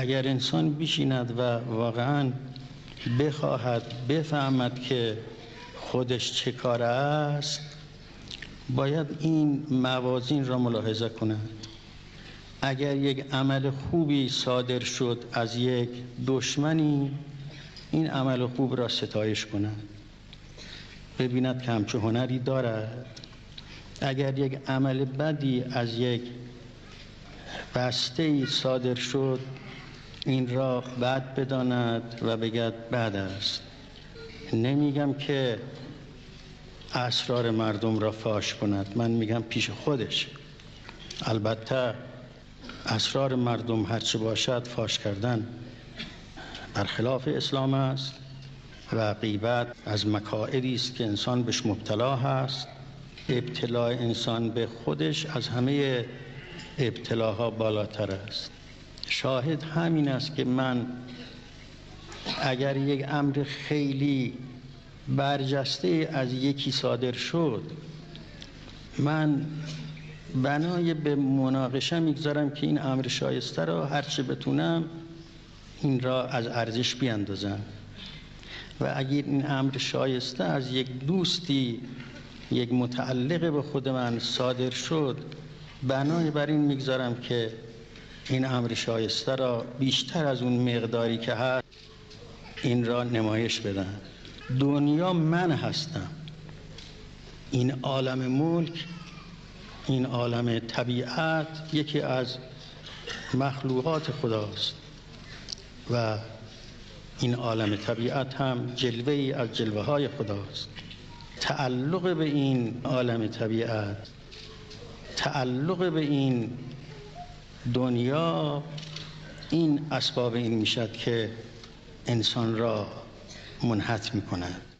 اگر انسان بشیند و واقعا بخواهد بفهمد که خودش چه کار است، باید این موازین را ملاحظه کند. اگر یک عمل خوبی صادر شد از یک دشمنی، این عمل خوب را ستایش کند، ببیند که همچون هنری دارد. اگر یک عمل بدی از یک بسته صادر شد، این را بد بداند و بگد بد است. نمیگم که اسرار مردم را فاش کند، من میگم پیش خودش. البته اسرار مردم هرچه باشد فاش کردن برخلاف اسلام است و غیبت از مکائدی است که انسان بهش مبتلا هست. ابتلاء انسان به خودش از همه ابتلاها بالاتر است. شاهد همین است که من اگر یک امر خیلی برجسته از یکی صادر شد، من بنای به مناقشه میگذارم که این امر شایسته را هرچه بتونم این را از ارزش بیاندازم. و اگر این امر شایسته از یک دوستی، یک متعلق به خود من صادر شد، بنای بر این میگذارم که این امر شایسته را بیشتر از اون مقداری که هست این را نمایش بدم. دنیا من هستم، این عالم ملک، این عالم طبیعت یکی از مخلوقات خداست و این عالم طبیعت هم جلوه‌ای از جلوه‌های خداست. تعلق به این عالم طبیعت، تعلق به این دنیا، این اسباب این میشد که انسان را منحط میکند.